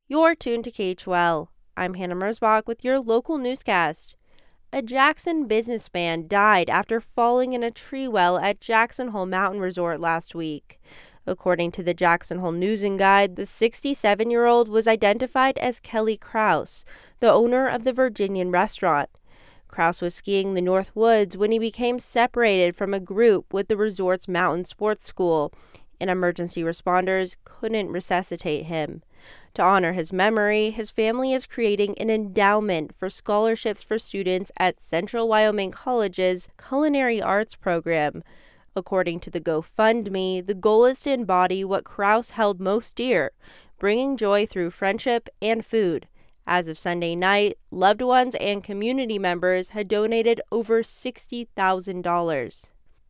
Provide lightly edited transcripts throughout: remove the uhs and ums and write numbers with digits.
You're tuned to KHOL. I'm Hannah Merzbach with your local newscast. A Jackson businessman died after falling in a tree well at Jackson Hole Mountain Resort last week. According to the Jackson Hole News and Guide, the 67-year-old was identified as Kelly Kraus, the owner of the Virginian restaurant. Kraus was skiing the North Woods when he became separated from a group with the resort's mountain sports school, and emergency responders couldn't resuscitate him. To honor his memory, his family is creating an endowment for scholarships for students at Central Wyoming College's Culinary Arts program. According to the GoFundMe, the goal is to embody what Kraus held most dear, bringing joy through friendship and food. As of Sunday night, loved ones and community members had donated over $60,000.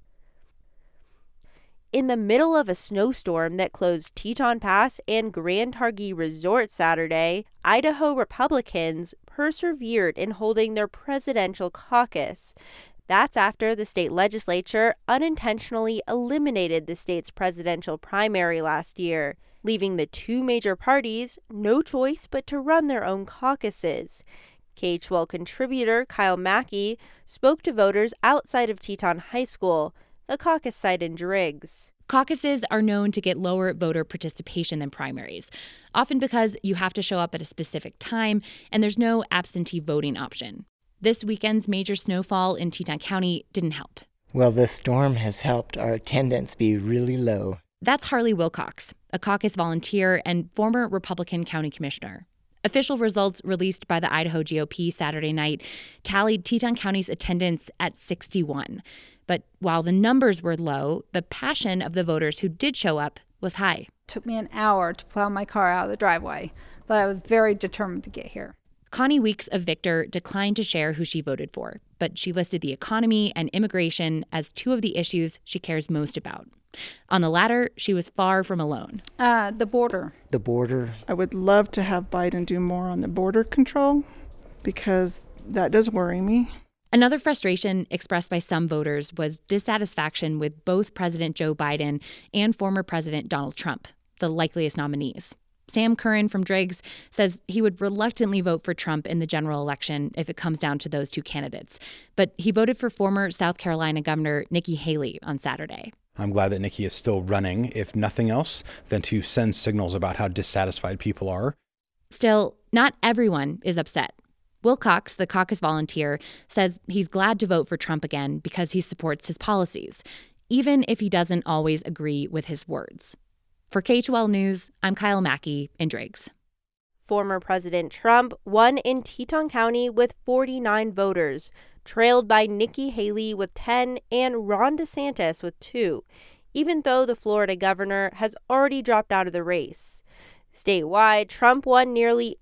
In the middle of a snowstorm that closed Teton Pass and Grand Targhee Resort Saturday, Idaho Republicans persevered in holding their presidential caucus. That's after the state legislature unintentionally eliminated the state's presidential primary last year, leaving the two major parties no choice but to run their own caucuses. KHOL contributor Kyle Mackey spoke to voters outside of Teton High School, the caucus site in Driggs. Caucuses are known to get lower voter participation than primaries, often because you have to show up at a specific time and there's no absentee voting option. This weekend's major snowfall in Teton County didn't help. Well, the storm has helped our attendance be really low. That's Harley Wilcox, a caucus volunteer and former Republican county commissioner. Official results released by the Idaho GOP Saturday night tallied Teton County's attendance at 61. But while the numbers were low, the passion of the voters who did show up was high. It took me an hour to plow my car out of the driveway, but I was very determined to get here. Connie Weeks of Victor declined to share who she voted for, but she listed the economy and immigration as two of the issues she cares most about. On the latter, she was far from alone. The border. The border. I would love to have Biden do more on the border control because that does worry me. Another frustration expressed by some voters was dissatisfaction with both President Joe Biden and former President Donald Trump, the likeliest nominees. Sam Curran from Driggs says he would reluctantly vote for Trump in the general election if it comes down to those two candidates. But he voted for former South Carolina Governor Nikki Haley on Saturday. I'm glad that Nikki is still running, if nothing else, than to send signals about how dissatisfied people are. Still, not everyone is upset. Wilcox, the caucus volunteer, says he's glad to vote for Trump again because he supports his policies, even if he doesn't always agree with his words. For KHOL News, I'm Kyle Mackey in Driggs. Former President Trump won in Teton County with 49 voters, trailed by Nikki Haley with 10 and Ron DeSantis with 2, even though the Florida governor has already dropped out of the race. Statewide, Trump won nearly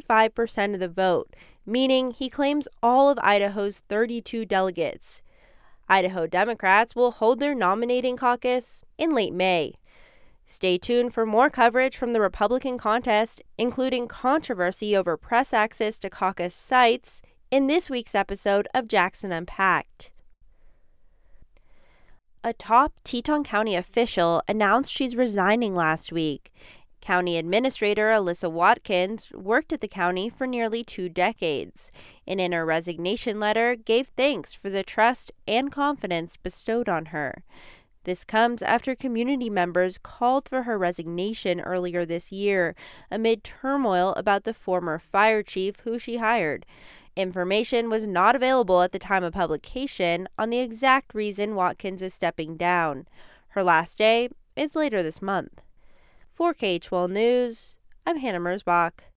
85% of the vote, meaning he claims all of Idaho's 32 delegates. Idaho Democrats will hold their nominating caucus in late May. Stay tuned for more coverage from the Republican contest, including controversy over press access to caucus sites, in this week's episode of Jackson Unpacked. A top Teton County official announced she's resigning last week. County Administrator Alyssa Watkins worked at the county for nearly 2 decades, and in her resignation letter gave thanks for the trust and confidence bestowed on her. This comes after community members called for her resignation earlier this year amid turmoil about the former fire chief who she hired. Information was not available at the time of publication on the exact reason Watkins is stepping down. Her last day is later this month. For KHOL News, I'm Hannah Merzbach.